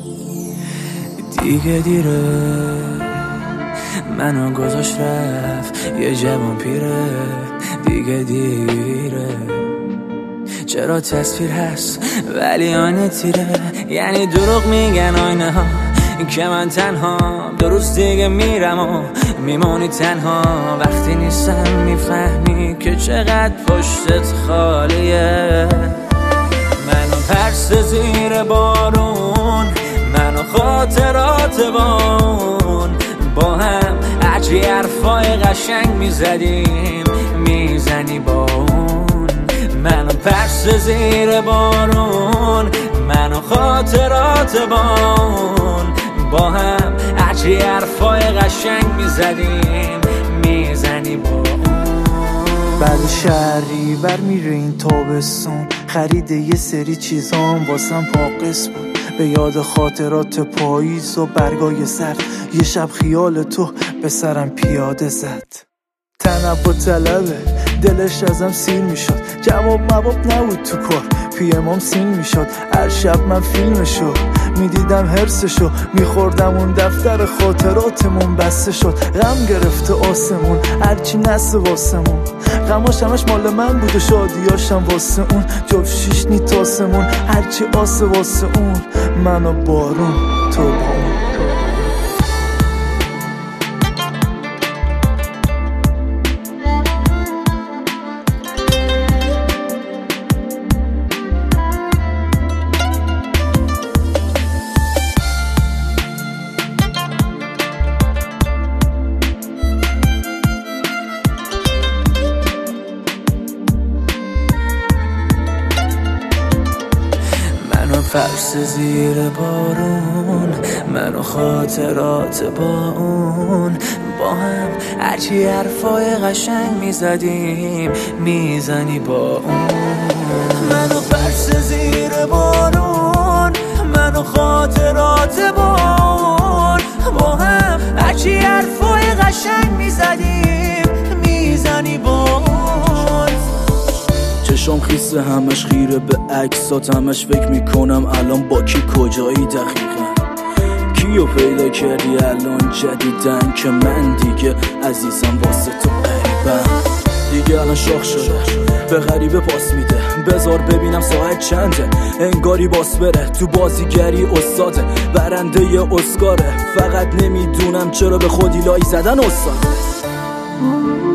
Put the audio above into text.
دیگه دیره منو گذاشت رفت یه جوان پیره. دیگه دیره چرا تصویر هست ولی آینه تیره. یعنی دروغ میگن آینه ها که من تنها درست دیگه میرم و میمونی تنها. وقتی نیستم میفهمی که چقدر پشتت خالیه. منو ترس زیر بارون، منو خاطرات بارون، با هم هرچی حرفای قشنگ میزدیم میزنی با اون. منو ترس زیر بارون، منو خاطرات بارون، با هم هرچی حرفای قشنگ میزدیم میزنی با اون. بعد شهریور میره این تابستون، خرید یه سری چیزام واسم پاقص بود. به یاد خاطرات پاییز و برگای سرد، یه شب خیال تو به سرم پیاده زد. تنب و طلبه دلش ازم سیر میشد، جواب مواب نبود تو کار، پیمام سین میشد. هر شب من فیلمشو میدیدم، هرسشو میخوردم، اون دفتر خاطراتمون بسته شد. غم گرفته آسمون هرچی نسه واسمون، غماش همش مال من بود و شادیاشم واسه اون. جفت شیش نیت آسمون هرچی آسه واسه اون. من و بارون تو با اون. فرس زیر بارون، منو خاطرات با اون، با هم هرچی حرفای قشنگ میزدیم میزنی با اون. منو فرس زیر بارون، منو خاطرات با اون، با هم هرچی حرفای قشنگ میزدیم میزنی با اون. چشام خیسه همش خیره به عکسات، همش فکر میکنم الان با کی کجایی دقیقا. کیو پیدا کردی الان جدیدن که من دیگه عزیزم واسه تو غریبم. دیگه الان شاخ شده به غریبه پاس میده، بذار ببینم ساعت چنده. انگاری باس بره تو بازیگری استاده، برنده ی اسکاره. فقط نمیدونم چرا به خودی لای زدن استاده.